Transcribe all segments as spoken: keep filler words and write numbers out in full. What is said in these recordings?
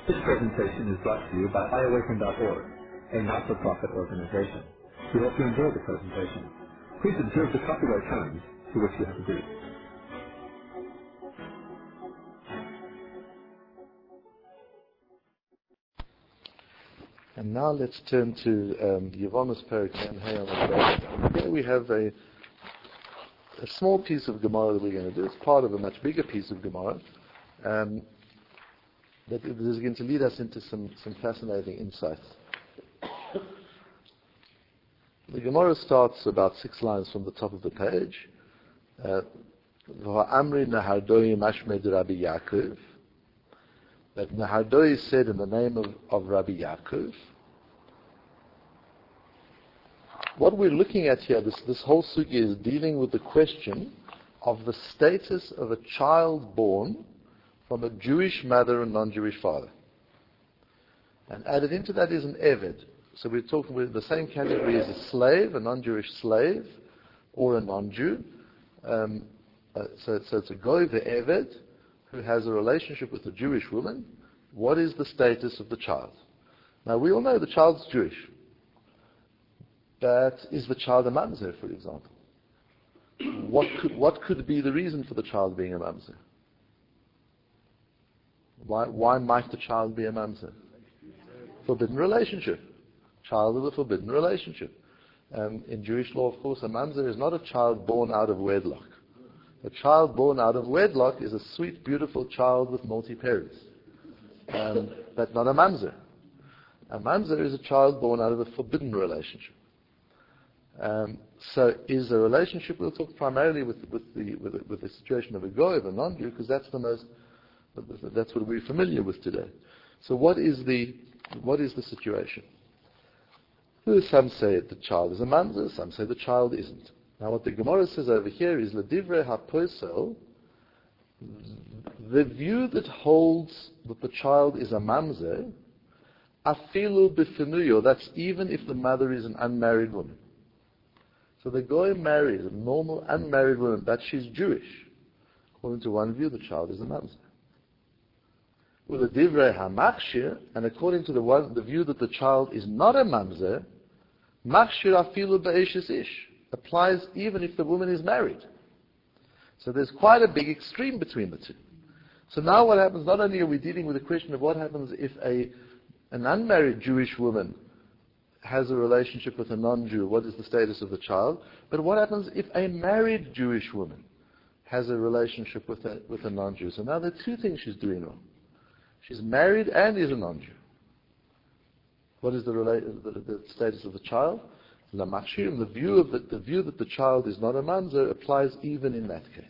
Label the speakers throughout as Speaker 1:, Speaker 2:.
Speaker 1: This presentation is brought to you by i awaken dot org, a not-for-profit organization. We hope you enjoy the presentation. Please observe the copyright terms to which you have agreed.
Speaker 2: And now let's turn to um, Yevamos Perek Mem Hey on the page. Here we have a, a small piece of Gemara that we're going to do. It's part of a much bigger piece of Gemara um, that is going to lead us into some, some fascinating insights. The Gemara starts about six lines from the top of the page. V'ha'amri nahardoi mashmed Rabbi Yaakov. That Nahardoi said in the name of, of Rabbi Yaakov. What we're looking at here, this, this whole sugya is dealing with the question of the status of a child born from a Jewish mother and non-Jewish father. And added into that is an Eved. So we're talking with the same category as a slave, a non-Jewish slave, or a non-Jew. Um, uh, so, so it's a goy, the Eved, who has a relationship with a Jewish woman. What is the status of the child? Now we all know the child's Jewish. But is the child a mamzer, for example? What could, what could be the reason for the child being a mamzer? Why, why might the child be a mamzer? Forbidden relationship. Child of a forbidden relationship. Um, in Jewish law, of course, a mamzer is not a child born out of wedlock. A child born out of wedlock is a sweet, beautiful child with multi-parents. Um, but not a mamzer. A mamzer is a child born out of a forbidden relationship. Um, so is the relationship, we'll talk primarily with, with, the, with, the, with the situation of a goy, of a non-Jew, because that's the most, that's what we're familiar with today. So what is the, what is the situation? Some say the child is a mamzer, some say the child isn't. Now what the Gemara says over here is L'divrei haposel, the view that holds that the child is a mamzer, afilu b'finuyo, that's even if the mother is an unmarried woman. So the goy marries a normal unmarried woman, but she's Jewish. According to one view, the child is a mamzer. With the divrei hamachshir, and according to the one, the view that the child is not a mamzer, machshir afilu b'eshes ish, applies even if the woman is married. So there's quite a big extreme between the two. So now what happens, not only are we dealing with the question of what happens if a an unmarried Jewish woman has a relationship with a non-Jew, what is the status of the child, but what happens if a married Jewish woman has a relationship with a, with a non-Jew. So now there are two things she's doing wrong. She's married and is a non-Jew. What is the, rela- the, the status of the child? La machshir, the view of the, the view that the child is not a mamzer applies even in that case.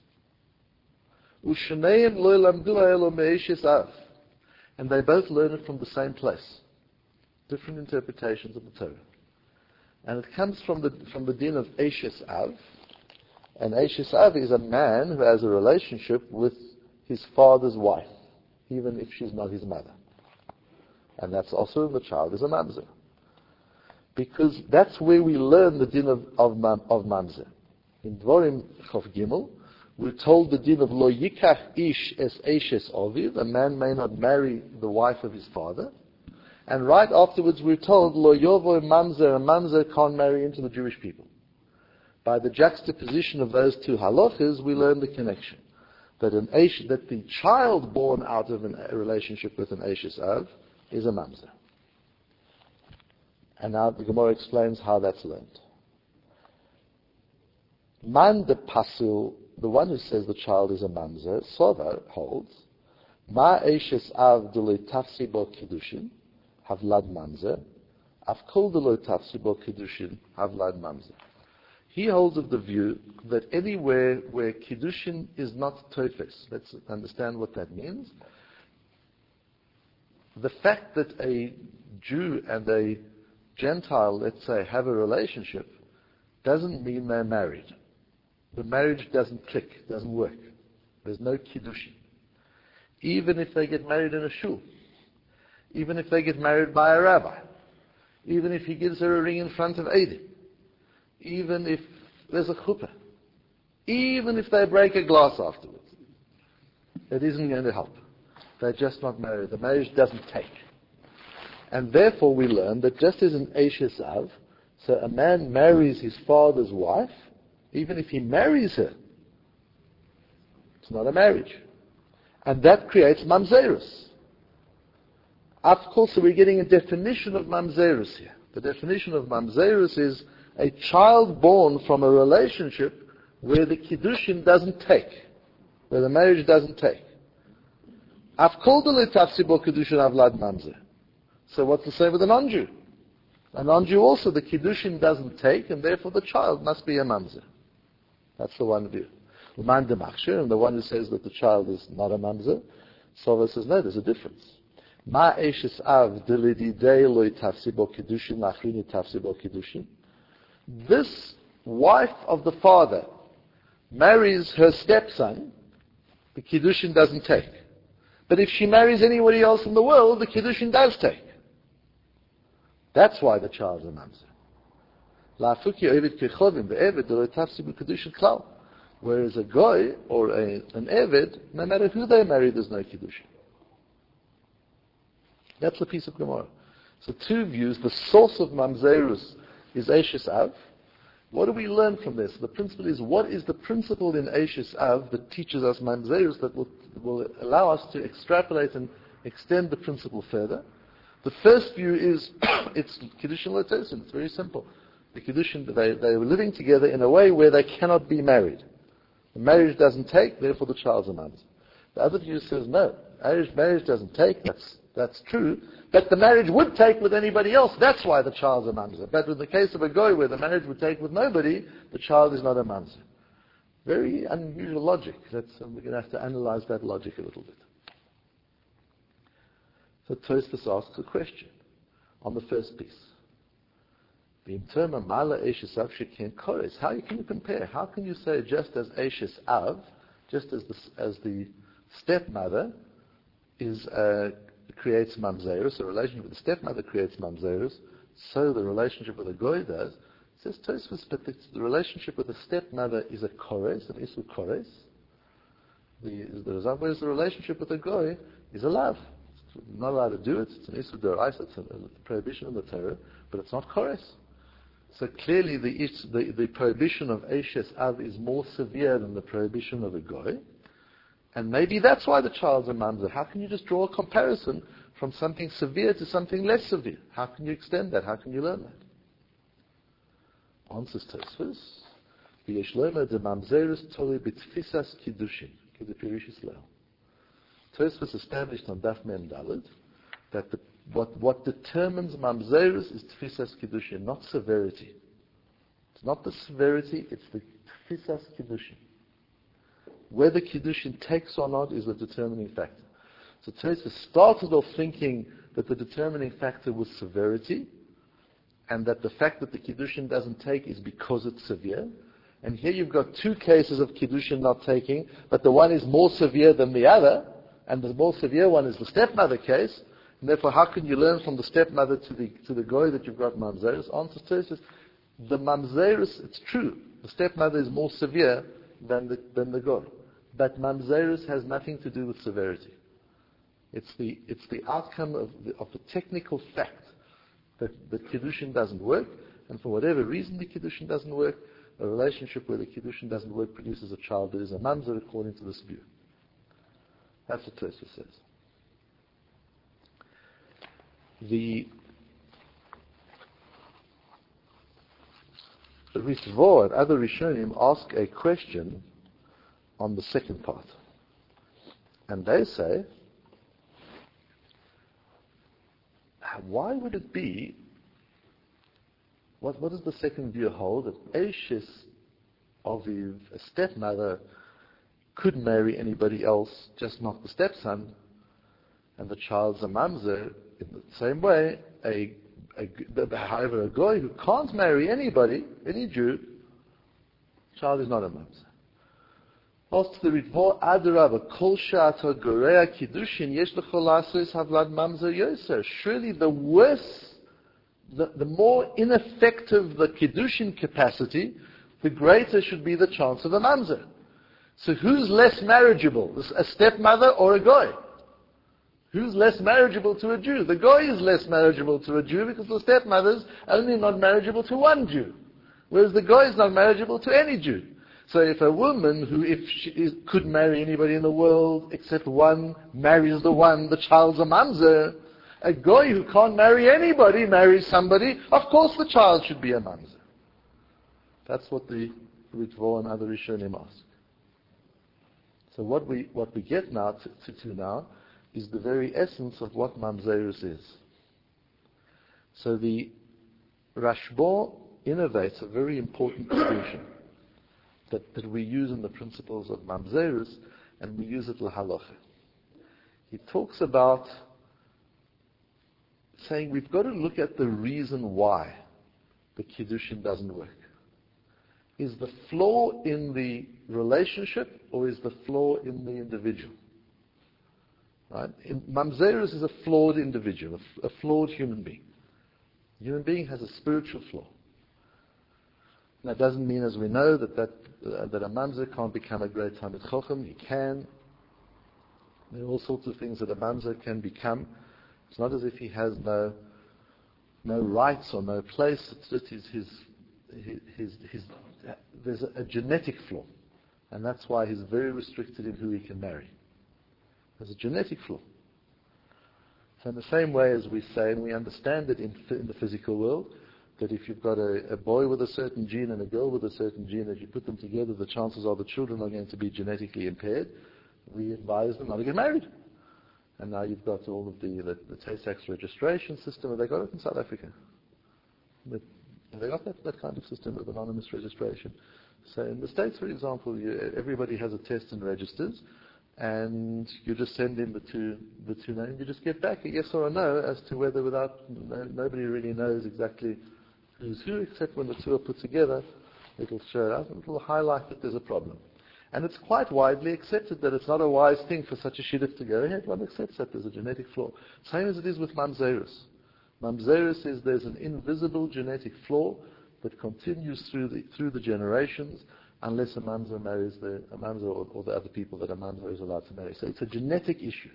Speaker 2: U'shaneim lo lamdu ha'elo me'eshes av, and they both learn it from the same place. Different interpretations of the Torah, and it comes from the from the din of eshes av, and eshes av is a man who has a relationship with his father's wife, even if she's not his mother, and that's also the child is a mamzer. Because that's where we learn the din of, of, mam, of mamzer. In Dvorim Chof Gimel, we're told the din of lo yikach ish es eshes oviv, a man may not marry the wife of his father. And right afterwards we're told lo yovo mamzer, a mamzer can't marry into the Jewish people. By the juxtaposition of those two halachas, we learn the connection. That an esh, that the child born out of an, a relationship with an eshes av is a mamzer. And now the Gemara explains how that's learned. Man de pasul, the one who says the child is a mamzer, Sovar holds, ma eshes av de lo tafsi bo kiddushin, havlad mamzer, af kol de lo tafsi bo kiddushin, havlad mamzer. He holds of the view that anywhere where kiddushin is not tofes, let's understand what that means. The fact that a Jew and a Gentile, let's say, have a relationship, doesn't mean they're married. The marriage doesn't click, doesn't work. There's no kiddushin. Even if they get married in a shul, even if they get married by a rabbi, even if he gives her a ring in front of Eidim, even if there's a chuppah, even if they break a glass afterwards, it isn't going to help. They're just not married. The marriage doesn't take. And therefore we learn that just as in Eishes Av, so a man marries his father's wife, even if he marries her, it's not a marriage. And that creates mamzerus. Of course, so we're getting a definition of mamzerus here. The definition of mamzerus is a child born from a relationship where the kiddushin doesn't take, where the marriage doesn't take. Af kol delei tafsi bo kiddushin avlad mamzer. So what's the same with a non-Jew? A non-Jew also, the kiddushin doesn't take, and therefore the child must be a mamzer. That's the one view. Uman de machshir, and the one who says that the child is not a mamzer, Sova says no, there's a difference. Ma eishes av delididei loy tafsi bo kiddushin lachrini tafsi bo kiddushin. This wife of the father marries her stepson, the kiddushin doesn't take. But if she marries anybody else in the world, the kiddushin does take. That's why the child's a mamzer. Whereas a goy or a, an eved, no matter who they marry, there's no kiddushin. That's the piece of Gemara. So two views. The source of mamzerus is Eishes Av. What do we learn from this? The principle is, what is the principle in Eishes Av that teaches us mamzerus that will, will allow us to extrapolate and extend the principle further? The first view is, it's kiddushin l'tosin. It's very simple. The kiddushin, they, they were living together in a way where they cannot be married. The marriage doesn't take, therefore the child's a mamzer. The other view says, no, marriage, marriage doesn't take, that's, that's true, but the marriage would take with anybody else, that's why the child's a mamzer. But in the case of a goy where the marriage would take with nobody, the child is not a mamzer. Very unusual logic. That's, um, we're going to have to analyze that logic a little bit. So Tosfos asks a question on the first piece. How can you compare? How can you say just as Eishes Av, just as the, as the stepmother is uh, creates mamzerus, the relationship with the stepmother creates mamzerus, so the relationship with a goy does? It says Tosfos, but the, the relationship with the stepmother is a kores, an isu kores. The, the, whereas the relationship with a goy is a lav. You're not allowed to do it. It's an isu d'oraisa. It's a, a prohibition in the Torah, but it's not kores. So clearly the, the, the prohibition of Eishes Av is more severe than the prohibition of a goy. And maybe that's why the child's a mamzer. How can you just draw a comparison from something severe to something less severe? How can you extend that? How can you learn that? Answers Tosfos. V'yesh lomer de mamzerus toli b'tfisas kiddushin. K'depirishis leo. Tosfos established on Daf Mem Daled that the What, what determines mamzerus is tfisas kiddushin, not severity. It's not the severity, it's the tfisas kiddushin. Whether kiddushin takes or not is the determining factor. So Tosfos started off thinking that the determining factor was severity, and that the fact that the kiddushin doesn't take is because it's severe. And here you've got two cases of kiddushin not taking, but the one is more severe than the other, and the more severe one is the stepmother case. And therefore, how can you learn from the stepmother to the to the goy that you've got mamzerus? Answer Tosfos, the mamzerus, it's true. The stepmother is more severe than the than the goy, but mamzerus has nothing to do with severity. It's the it's the outcome of the, of the technical fact that the kiddushin doesn't work, and for whatever reason the kiddushin doesn't work, a relationship where the kiddushin doesn't work produces a child that is a mamzer according to this view. That's what Tosfos says. The Ritvo and other Rishonim ask a question on the second part. And they say, why would it be, what, what does the second view hold? That Eishes Aviv, a stepmother, could marry anybody else, just not the stepson, and the child's a mamzer. In the same way, a, a, however, a goy who can't marry anybody, any Jew, child is not a mamzer. Also, the Ritvo Adarabah, Kol Sha'ata Gorea Kiddushin Yesh L'chol Lasos Havlad Mamzer Yoser. Surely the worse, the, the more ineffective the Kiddushin capacity, the greater should be the chance of a mamzer. So who's less marriageable, a stepmother or a goy? Who's less marriageable to a Jew? The goy is less marriageable to a Jew because the stepmother's only not marriageable to one Jew. Whereas the goy is not marriageable to any Jew. So if a woman who, if she is, could marry anybody in the world except one, marries the one, the child's a mamzer. A goy who can't marry anybody marries somebody, of course the child should be a mamzer. That's what the Ritvo and other Rishonim ask. So what we what we get now to, to, to now is the very essence of what mamzerus is. So the Rashba innovates a very important distinction that, that we use in the principles of mamzerus, and we use it l'halacha. He talks about saying we've got to look at the reason why the kiddushin doesn't work. Is the flaw in the relationship, or is the flaw in the individual? Right? In, mamzerus is a flawed individual, a, a flawed human being. A human being has a spiritual flaw. That doesn't mean, as we know, that that, uh, that a mamzer can't become a great Talmid Chacham. He can. There are all sorts of things that a mamzer can become. It's not as if he has no no rights or no place. It's just his, his, his, his, his uh, there's a, a genetic flaw. And that's why he's very restricted in who he can marry. There's a genetic flaw. So in the same way as we say, and we understand it in, in the physical world, that if you've got a, a boy with a certain gene and a girl with a certain gene, if you put them together, the chances are the children are going to be genetically impaired. We advise them not to get married. And now you've got all of the, the, the Tay-Sachs registration system. Have they got it in South Africa? But have they got that, that kind of system of anonymous registration? So in the States, for example, you, everybody has a test and registers, and you just send in the two the two names. You just get back a yes or a no as to whether, without no, nobody really knows exactly who's who, except when the two are put together, it'll show up and it'll highlight that there's a problem. And it's quite widely accepted that it's not a wise thing for such a shidduch to go ahead. One accepts that there's a genetic flaw. Same as it is with mamzerus. Mamzerus is there's an invisible genetic flaw that continues through the through the generations, unless a mamzer marries the a mamzer or, or the other people that a mamzer is allowed to marry. So it's a genetic issue.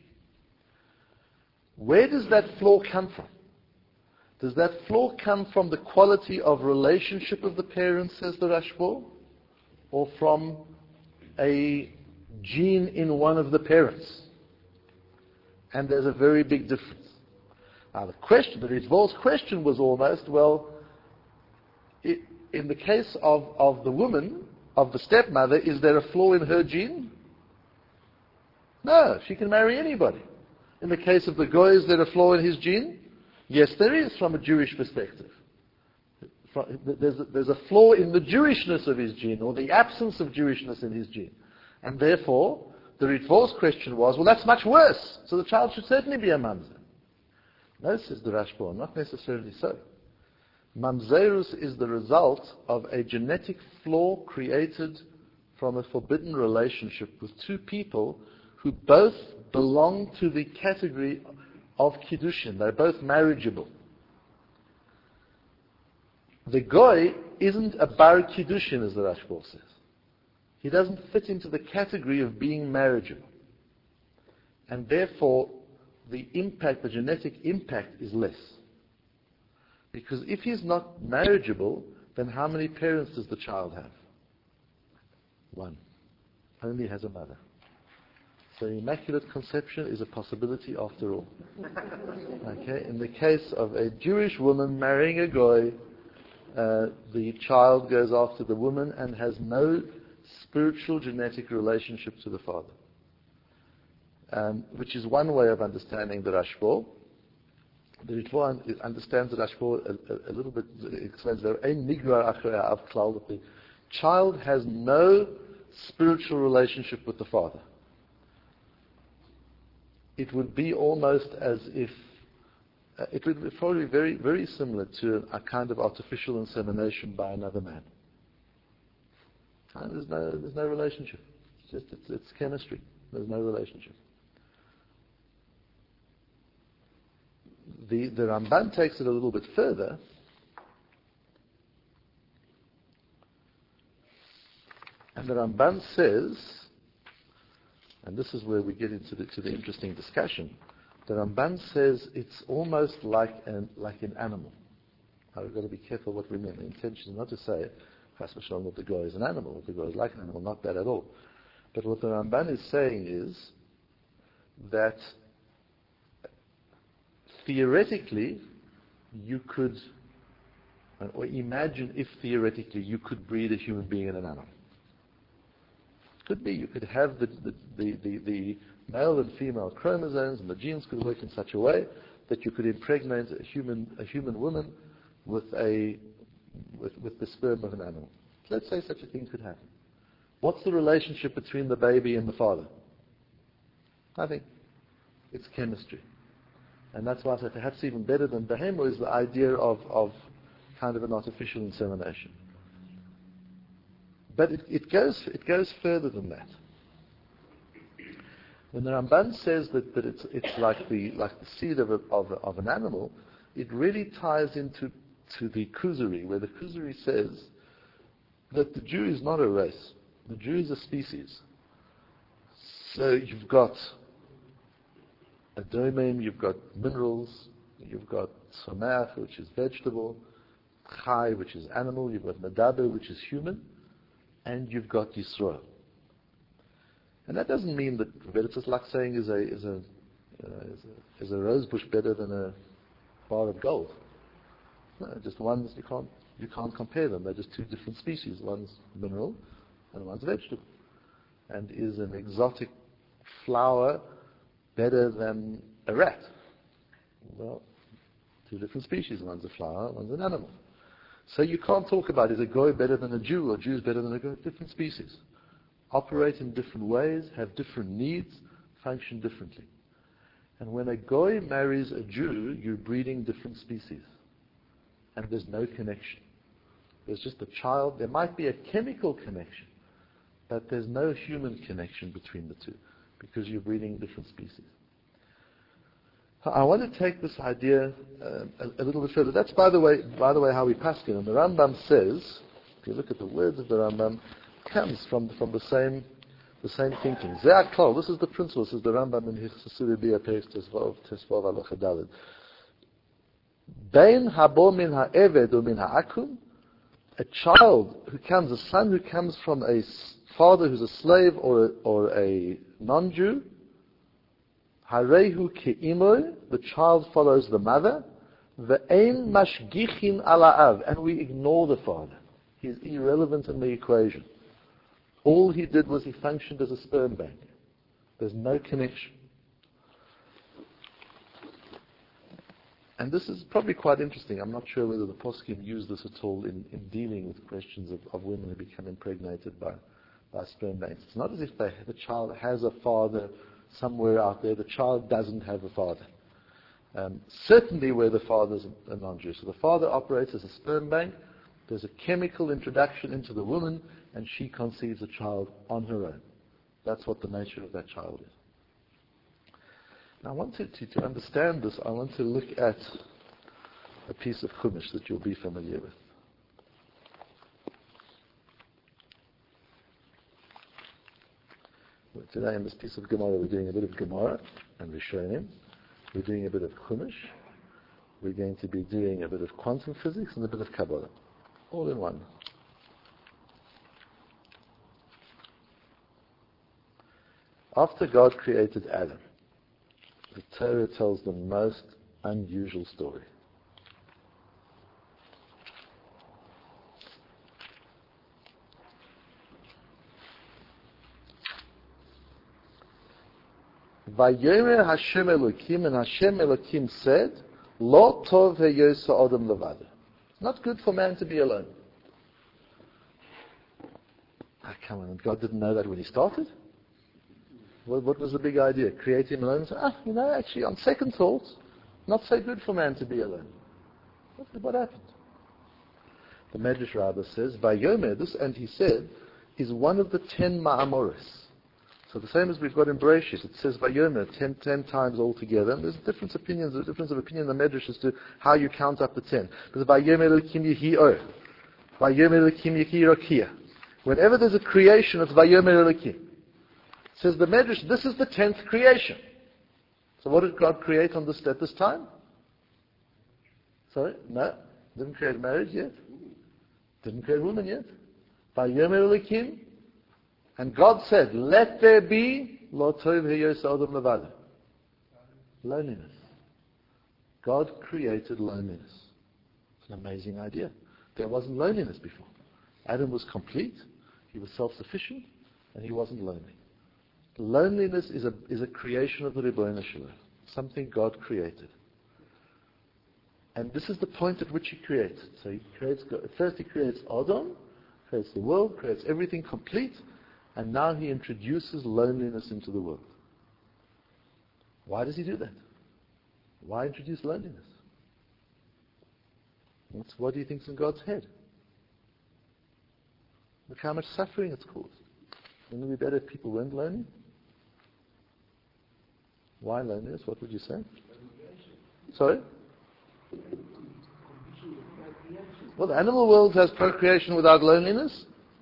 Speaker 2: Where does that flaw come from? Does that flaw come from the quality of relationship of the parents, says the Rashba, or from a gene in one of the parents? And there's a very big difference. Now the question, the Ritvo's question was almost, well, it, in the case of, of the woman, of the stepmother, is there a flaw in her gene? No, she can marry anybody. In the case of the goy, is there a flaw in his gene? Yes, there is, from a Jewish perspective. There's a, there's a flaw in the Jewishness of his gene, or the absence of Jewishness in his gene. And therefore, the Ritvo's question was, well, that's much worse, so the child should certainly be a mamzer. No, says the Rashba, not necessarily so. Mamzerus is the result of a genetic flaw created from a forbidden relationship with two people who both belong to the category of Kiddushin. They're both marriageable. The goy isn't a bar Kiddushin, as the Rashba says. He doesn't fit into the category of being marriageable. And therefore, the impact, the genetic impact is less. Because if he's not marriageable, then how many parents does the child have? One. Only has a mother. So immaculate conception is a possibility after all. Okay? In the case of a Jewish woman marrying a goy, uh, the child goes after the woman and has no spiritual genetic relationship to the father. Um, which is one way of understanding the Rashba. The Ritva understands the Rashba a, a, a little bit. It explains that the child has no spiritual relationship with the father. It would be almost as if uh, it would be probably very, very similar to a kind of artificial insemination by another man. And there's no, there's no relationship. It's just it's, it's chemistry. There's no relationship. The, the Ramban takes it a little bit further. And the Ramban says, and this is where we get into the, to the interesting discussion, The Ramban says it's almost like an, like an animal. Now we've got to be careful what we mean. The intention is not to say, Chas v'shalom, that the goy is an animal, that the goy is like an animal, not that at all. But what the Ramban is saying is that theoretically you could, or imagine if theoretically you could breed a human being and an animal. Could be, you could have the, the, the, the, the male and female chromosomes and the genes could work in such a way that you could impregnate a human, a human woman with a, with, with the sperm of an animal. Let's say such a thing could happen. What's the relationship between the baby and the father? Nothing. It's chemistry. And that's why I say perhaps even better than Behemo is the idea of, of kind of an artificial insemination. But it, it goes it goes further than that. When the Ramban says that, that it's it's like the like the seed of a, of, a, of an animal, it really ties into to the Kuzari, where the Kuzari says that the Jew is not a race. The Jew is a species. So you've got a domain, you've got minerals, you've got Sameach, which is vegetable, Chai, which is animal, you've got Nadaber, which is human, and you've got Yisrael. And that doesn't mean that it's just like saying is a is a, uh, is a is a rose bush better than a bar of gold. No, just ones you can't you can't compare them. They're just two different species. One's mineral and one's vegetable. And is an exotic flower better than a rat? Well, two different species. One's a flower, one's an animal. So you can't talk about is a goy better than a Jew or Jews better than a goy. Different species. Operate in different ways, have different needs, function differently. And when a goy marries a Jew, you're breeding different species. And there's no connection. There's just a child. There might be a chemical connection, but there's no human connection between the two because you're breeding different species. I want to take this idea uh, a, a little bit further. That's, by the way, by the way, how we paskin. And the Rambam says, if you look at the words of the Rambam, comes from from the same the same thinking. This is the principle. This is the Rambam in Hichsasuri Bia Peres Tesvav Tesvav Alocha Daled. Bein habo min ha'eved u min ha'akum, a child who comes, a son who comes from a father who's a slave or a, or a non-Jew, harehu ke'imoy, the child follows the mother, ve'ein mashgichin ala'av, and we ignore the father. He's irrelevant in the equation. All he did was he functioned as a sperm bank. There's no connection. And this is probably quite interesting. I'm not sure whether the poskim use this at all in, in dealing with questions of, of women who become impregnated by, by sperm banks. It's not as if they, the child has a father somewhere out there. The child doesn't have a father. Um, certainly where the father's a non-Jew. So the father operates as a sperm bank. There's a chemical introduction into the woman, and she conceives a child on her own. That's what the nature of that child is. Now I want to, to, to understand this, I want to look at a piece of Chumash that you'll be familiar with. Today in this piece of Gemara we're doing a bit of Gemara and Rishonim. We're doing a bit of Chumash. We're going to be doing a bit of quantum physics and a bit of Kabbalah. All in one. After God created Adam, the Torah tells the most unusual story. Vayomer Hashem Elokim, and Hashem Elokim said, Lo tov heyosa adam levado. It's not good for man to be alone. Ah, come on, God didn't know that when he started? What, what was the big idea? Create him alone and say, ah, you know, actually, on second thoughts, not so good for man to be alone. What, what happened? The Medrash Rabbah says, Vayomer, this, and he said, is one of the ten Ma'amoris. So the same as we've got in Bereshit, it says Vayomer ten, ten times altogether. And there's different opinions, there's difference of opinion in the Medrash as to how you count up the ten. There's Vayomer Elokim Yehi Or. Vayomer Elokim Yehi Rokia. Whenever there's a creation, it's Vayomer Elokim. Says the Medrash, this is the tenth creation. So what did God create on this at this time? Sorry? No? Didn't create marriage yet? Didn't create woman yet? Vayomer Elokim, and God said, let there be lo tov heyos adam levado. Loneliness. God created loneliness. It's an amazing idea. There wasn't loneliness before. Adam was complete, he was self-sufficient, and he wasn't lonely. Loneliness is a, is a creation of the Ribbono Shel Olam, something God created. And this is the point at which he creates. So he creates, first he creates Adam, creates the world, creates everything complete, and now he introduces loneliness into the world. Why does he do that? Why introduce loneliness? What's, what do you think's in God's head? Look how much suffering it's caused. Wouldn't it be better if people weren't lonely? Why loneliness? What would you say? Sorry? Well, the animal world has procreation without loneliness.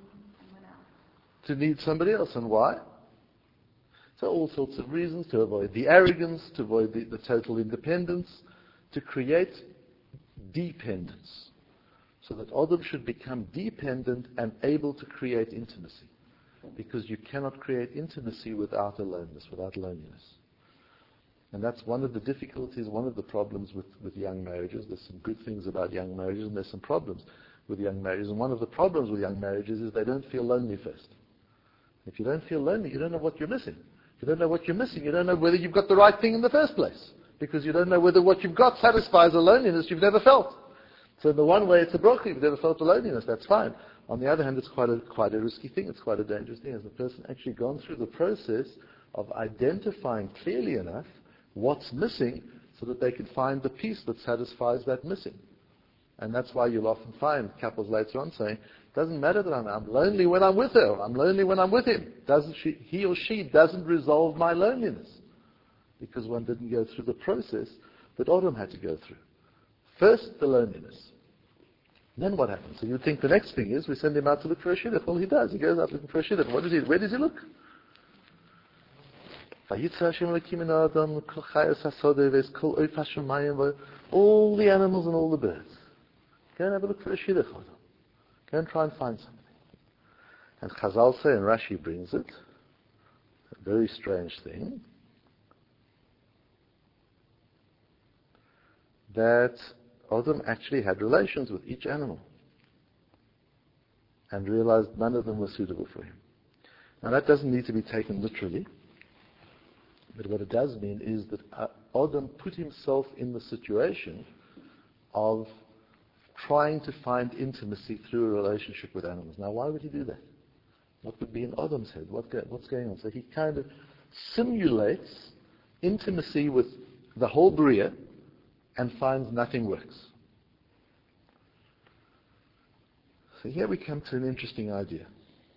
Speaker 2: To need somebody else. And why? So all sorts of reasons, to avoid the arrogance, to avoid the, the total independence, to create dependence. So that Adam should become dependent and able to create intimacy. Because you cannot create intimacy without aloneness, without loneliness. And that's one of the difficulties, one of the problems with, with young marriages. There's some good things about young marriages, and there's some problems with young marriages. And one of the problems with young marriages is they don't feel lonely first. If you don't feel lonely, you don't know what you're missing. If you don't know what you're missing, you don't know whether you've got the right thing in the first place. Because you don't know whether what you've got satisfies a loneliness you've never felt. So in the one way, it's a brocha. You've never felt a loneliness. That's fine. On the other hand, it's quite a, quite a risky thing. It's quite a dangerous thing. Has the person actually gone through the process of identifying clearly enough what's missing so that they can find the piece that satisfies that missing. And that's why you'll often find couples later on saying, it doesn't matter that I'm, I'm lonely when I'm with her, I'm lonely when I'm with him. Doesn't she, he or she doesn't resolve my loneliness. Because one didn't go through the process that Adam had to go through. First, the loneliness. Then what happens? So you'd think the next thing is we send him out to look for a shidduch. Well, he does. He goes out looking for a shidduch. What does he, where does he look? All the animals and all the birds. Go and have a look for a shidduch. Go and try and find something. And Chazal say, and Rashi brings it, a very strange thing, that Adam actually had relations with each animal and realized none of them were suitable for him. Now that doesn't need to be taken literally, but what it does mean is that Adam put himself in the situation of trying to find intimacy through a relationship with animals. Now why would he do that? What would be in Adam's head? What go, what's going on? So he kind of simulates intimacy with the whole Bria and finds nothing works. So here we come to an interesting idea.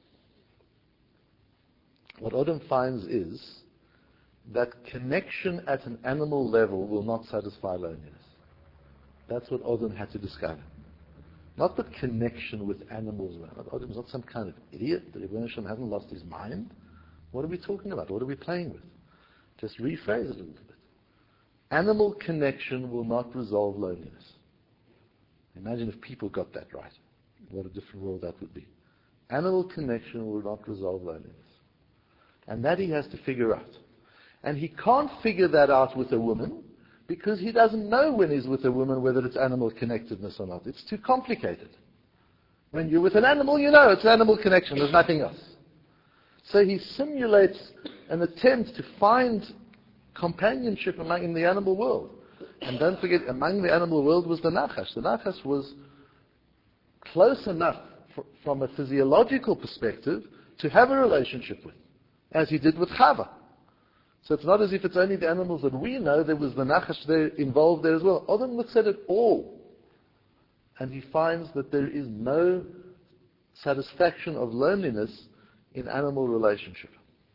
Speaker 2: What Adam finds is that connection at an animal level will not satisfy loneliness. That's what Adam had to discover. Not the connection with animals. Adam's not some kind of idiot. The Ribbono Shel Olam hasn't lost his mind. What are we talking about? What are we playing with? Just rephrase it a little bit. Animal connection will not resolve loneliness. Imagine if people got that right. What a different world that would be. Animal connection will not resolve loneliness. And that he has to figure out. And he can't figure that out with a woman because he doesn't know when he's with a woman whether it's animal connectedness or not. It's too complicated. When you're with an animal, you know it's animal connection. There's nothing else. So he simulates an attempt to find companionship among in the animal world. And don't forget, among the animal world was the Nachash. The Nachash was close enough fr- from a physiological perspective to have a relationship with, as he did with Chava. So it's not as if it's only the animals that we know, there was the Nachash there involved there as well. Adam looks at it all, and he finds that there is no satisfaction of loneliness in animal relationship.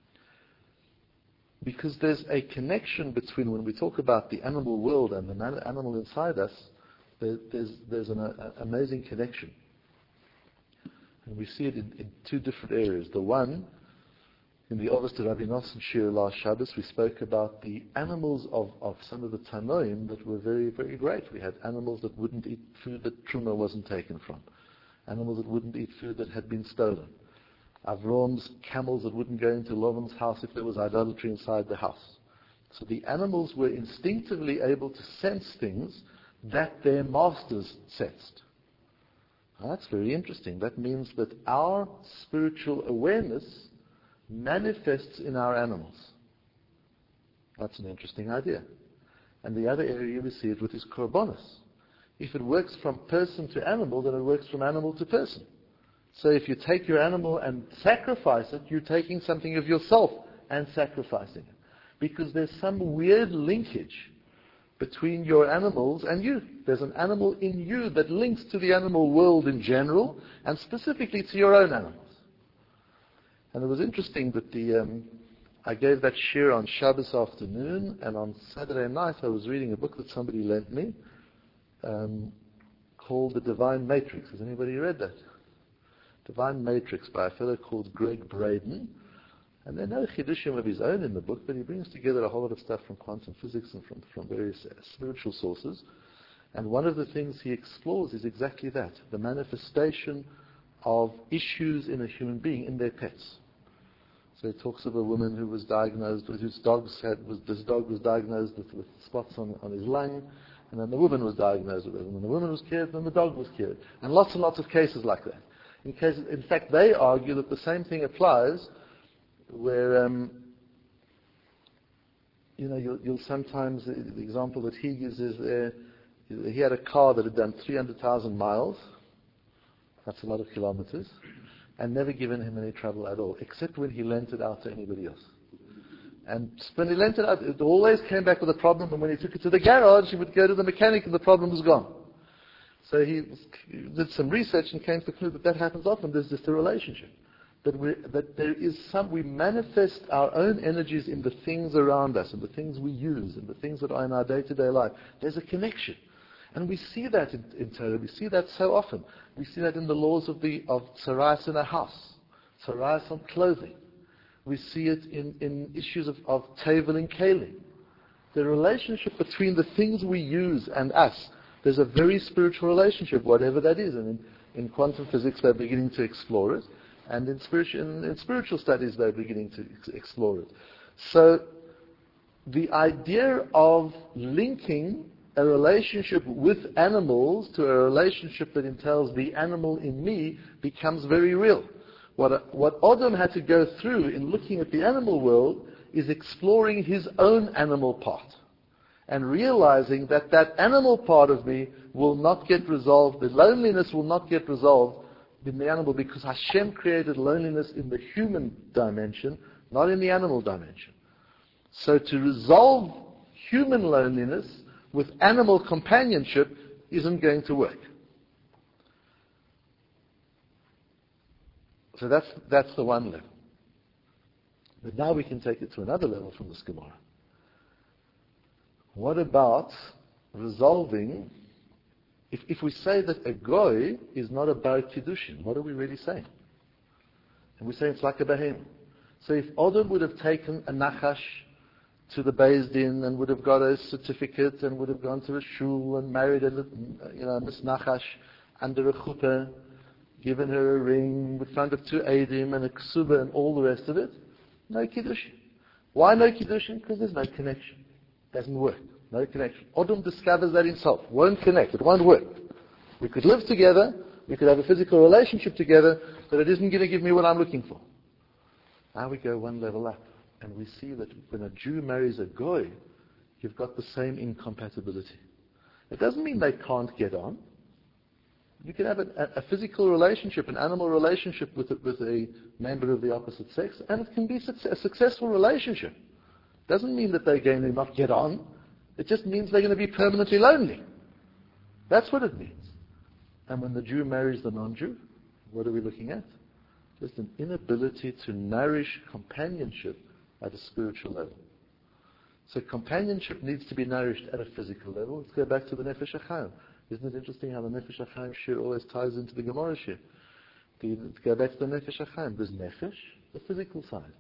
Speaker 2: Because there's a connection between, when we talk about the animal world and the man- animal inside us, there, there's, there's an a, amazing connection. And we see it in, in two different areas. The one In the Ovos to Rabbi Nosson Shir last Shabbos, we spoke about the animals of, of some of the Tanoim that were very, very great. We had animals that wouldn't eat food that Truma wasn't taken from. Animals that wouldn't eat food that had been stolen. Avram's camels that wouldn't go into Lavan's house if there was idolatry inside the house. So the animals were instinctively able to sense things that their masters sensed. Now, that's very interesting. That means that our spiritual awareness manifests in our animals. That's an interesting idea. And the other area we see it with is korbanos. If it works from person to animal, then it works from animal to person. So if you take your animal and sacrifice it, you're taking something of yourself and sacrificing it. Because there's some weird linkage between your animals and you. There's an animal in you that links to the animal world in general and specifically to your own animals. And it was interesting that the um, I gave that shir on Shabbos afternoon, and on Saturday night I was reading a book that somebody lent me um, called The Divine Matrix. Has anybody read that? Divine Matrix by a fellow called Greg Braden. And there are no chidushim of his own in the book, but he brings together a whole lot of stuff from quantum physics and from, from various uh, spiritual sources. And one of the things he explores is exactly that, the manifestation of issues in a human being in their pets. So he talks of a woman who was diagnosed with, whose dogs had, was, this dog was diagnosed with, with spots on, on his lung, and then the woman was diagnosed with it. And when the woman was cured, then the dog was cured. And lots and lots of cases like that. In, case, in fact, they argue that the same thing applies where, um, you know, you'll, you'll sometimes, the, the example that he gives is uh, he had a car that had done three hundred thousand miles. That's a lot of kilometers. And never given him any trouble at all, except when he lent it out to anybody else. And when he lent it out, it always came back with a problem, and when he took it to the garage, he would go to the mechanic and the problem was gone. So he did some research and came to the conclusion that that happens often. There's just a relationship. That, we, that there is some, we manifest our own energies in the things around us, and the things we use, and the things that are in our day-to-day life. There's a connection. And we see that in, in Torah. We see that so often. We see that in the laws of the of tzara'as in a house, tzara'as on clothing. We see it in, in issues of, of tevel and kelim. The relationship between the things we use and us. There's a very spiritual relationship, whatever that is. And in, in quantum physics, they're beginning to explore it. And in spiritual, in, in spiritual studies, they're beginning to ex- explore it. So the idea of linking a relationship with animals to a relationship that entails the animal in me becomes very real. What, what Adam had to go through in looking at the animal world is exploring his own animal part and realizing that that animal part of me will not get resolved, the loneliness will not get resolved in the animal, because Hashem created loneliness in the human dimension, not in the animal dimension. So to resolve human loneliness with animal companionship isn't going to work. So that's that's the one level. But now we can take it to another level from this Gemara. What about resolving, if, if we say that a goy is not about kiddushin, what are we really saying? And we say it's like a behemoth. So if Adam would have taken a nachash to the Beis Din and would have got a certificate and would have gone to a shul and married a, you know, Miss Nachash under a chuppah, given her a ring with front of two eidim and a ksuba and all the rest of it, no kiddushin. Why no kiddushin? Because there's no connection. Doesn't work. No connection. Adam discovers that himself. Won't connect. It won't work. We could live together, we could have a physical relationship together, but it isn't going to give me what I'm looking for. Now we go one level up. And we see that when a Jew marries a goy, you've got the same incompatibility. It doesn't mean they can't get on. You can have a, a physical relationship, an animal relationship with a, with a member of the opposite sex, and it can be a successful relationship. It doesn't mean that they're going to not get on. It just means they're going to be permanently lonely. That's what it means. And when the Jew marries the non-Jew, what are we looking at? Just an inability to nourish companionship at a spiritual level. So companionship needs to be nourished at a physical level. Let's go back to the Nefesh HaChaim. Isn't it interesting how the Nefesh HaChaim shir always ties into the Gemara shir? Let's go back to the Nefesh HaChaim. There's Nefesh, the physical side.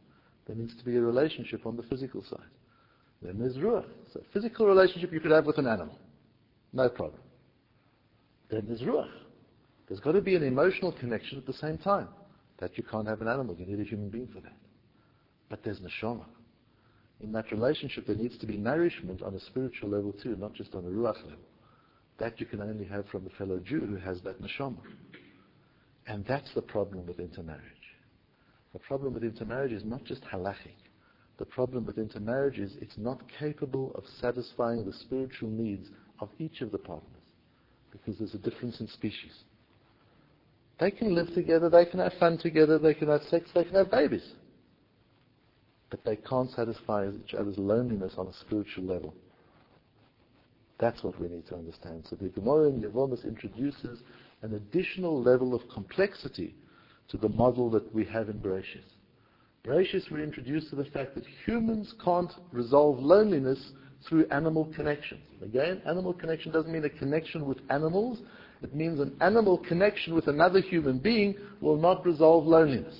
Speaker 2: There needs to be a relationship on the physical side. Then there's ruach. So physical relationship you could have with an animal. No problem. Then there's ruach. There's got to be an emotional connection at the same time. That you can't have an animal. You need a human being for that. But there's neshama. In that relationship there needs to be nourishment on a spiritual level too, not just on a ruach level. That you can only have from a fellow Jew who has that neshama. And that's the problem with intermarriage. The problem with intermarriage is not just halachic. The problem with intermarriage is it's not capable of satisfying the spiritual needs of each of the partners. Because there's a difference in species. They can live together, they can have fun together, they can have sex, they can have babies. But they can't satisfy each other's loneliness on a spiritual level. That's what we need to understand. So the Gemara in Yevamos introduces an additional level of complexity to the model that we have in Bereshis. Bereshis, we're introduced to the fact that humans can't resolve loneliness through animal connection. Again, animal connection doesn't mean a connection with animals. It means an animal connection with another human being will not resolve loneliness.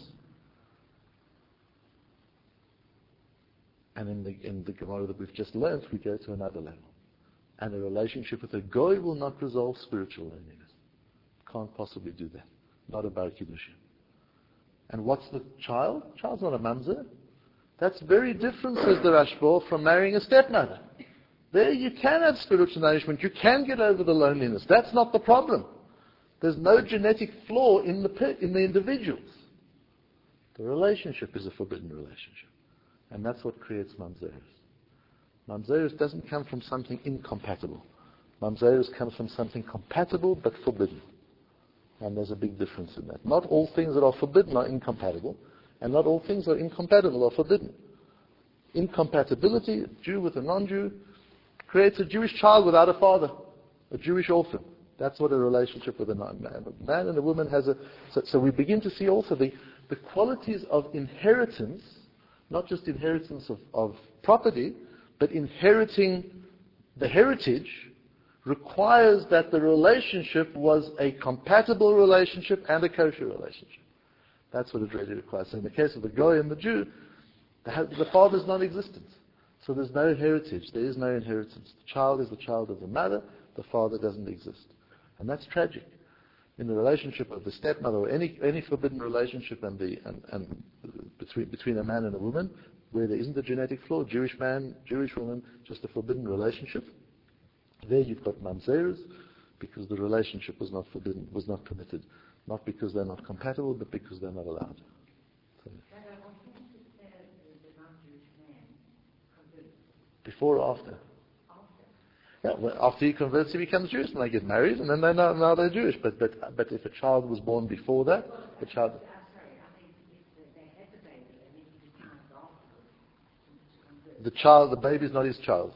Speaker 2: And in the, in the Gemara that we've just learned, we go to another level. And a relationship with a goy will not resolve spiritual loneliness. Can't possibly do that. Not a bar kiddushin. And what's the child? Child's not a mamzer. That's very different, says the Rashba, from marrying a stepmother. There you can have spiritual nourishment. You can get over the loneliness. That's not the problem. There's no genetic flaw in the in the individuals. The relationship is a forbidden relationship. And that's what creates mamzerus. Mamzerus doesn't come from something incompatible. Mamzerus comes from something compatible but forbidden. And there's a big difference in that. Not all things that are forbidden are incompatible, and not all things that are incompatible are forbidden. Incompatibility, a Jew with a non-Jew, creates a Jewish child without a father, a Jewish orphan. That's what a relationship with a man, a man and a woman has a... So, so we begin to see also the, the qualities of inheritance, not just inheritance of, of property, but inheriting the heritage requires that the relationship was a compatible relationship and a kosher relationship. That's what it really requires. So in the case of the Goy and the Jew, the, the father's non-existent. So there's no heritage. There is no inheritance. The child is the child of the mother. The father doesn't exist. And that's tragic. In the relationship of the stepmother or any any forbidden relationship and the and, and between between a man and a woman, where there isn't a genetic flaw, Jewish man, Jewish woman, just a forbidden relationship. There you've got mamzerus, because the relationship was not forbidden, was not permitted. Not because they're not compatible, but because they're not allowed. So, before or after? Yeah, well, after he converts, he becomes Jewish, and they get married, and then they know, now they're Jewish. But but but if a child was born before that, the child. The child, the baby is not his child.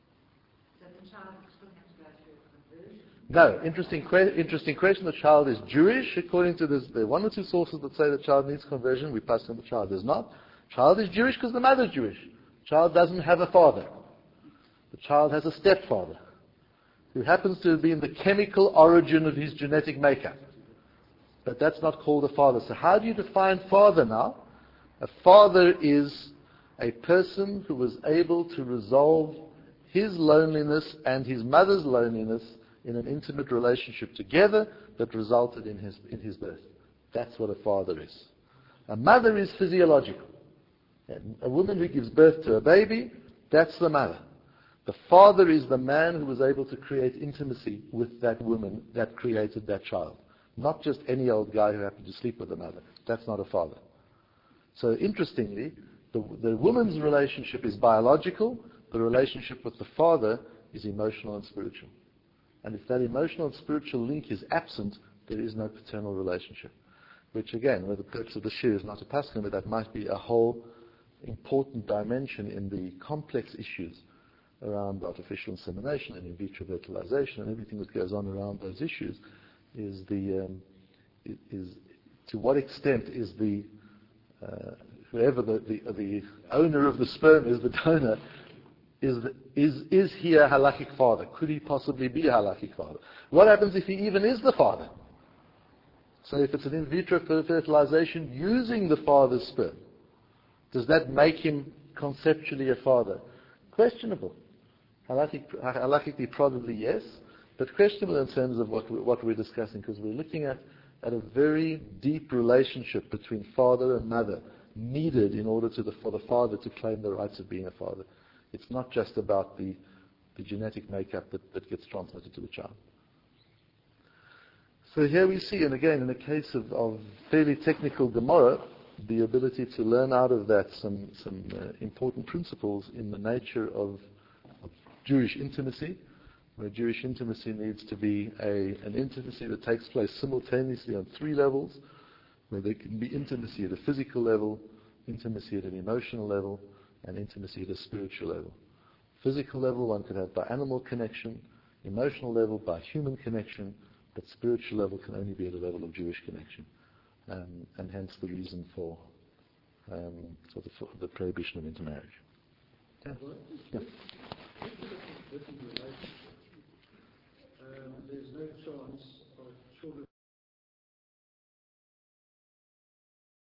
Speaker 2: No, interesting, que- interesting question. The child is Jewish, according to this. There are one or two sources that say the child needs conversion. We pass on the child does not. Child is Jewish because the mother is Jewish. Child doesn't have a father. The child has a stepfather, who happens to have been the chemical origin of his genetic makeup. But that's not called a father. So how do you define father now? A father is a person who was able to resolve his loneliness and his mother's loneliness in an intimate relationship together that resulted in his in his birth. That's what a father is. A mother is physiological. A woman who gives birth to a baby, that's the mother. The father is the man who was able to create intimacy with that woman that created that child. Not just any old guy who happened to sleep with the mother. That's not a father. So interestingly, the, the woman's relationship is biological. The relationship with the father is emotional and spiritual. And if that emotional and spiritual link is absent, there is no paternal relationship. Which again, where the purpose of the shir is not to pass on, but that might be a whole important dimension in the complex issues around artificial insemination and in vitro fertilization and everything that goes on around those issues, is the um, is to what extent is the uh, whoever the, the the owner of the sperm is, the donor, is the, is is he a halachic father? Could he possibly be a halachic father? What happens if he even is the father? So if it's an in vitro fertilization using the father's sperm, Does that make him conceptually a father? Questionable. Halachically, probably yes, but questionable in terms of what, we, what we're discussing, because we're looking at, at a very deep relationship between father and mother, needed in order to the, for the father to claim the rights of being a father. It's not just about the, the genetic makeup that, that gets transmitted to the child. So here we see, and again, in the case of, of fairly technical Gemara, the ability to learn out of that some, some uh, important principles in the nature of, of Jewish intimacy, where Jewish intimacy needs to be a, an intimacy that takes place simultaneously on three levels, where there can be intimacy at a physical level, intimacy at an emotional level, and intimacy at a spiritual level. Physical level one could have by animal connection, emotional level by human connection, but spiritual level can only be at a level of Jewish connection. Um, and hence the reason for, um, for, the, for the prohibition of intermarriage. Yeah. Yeah.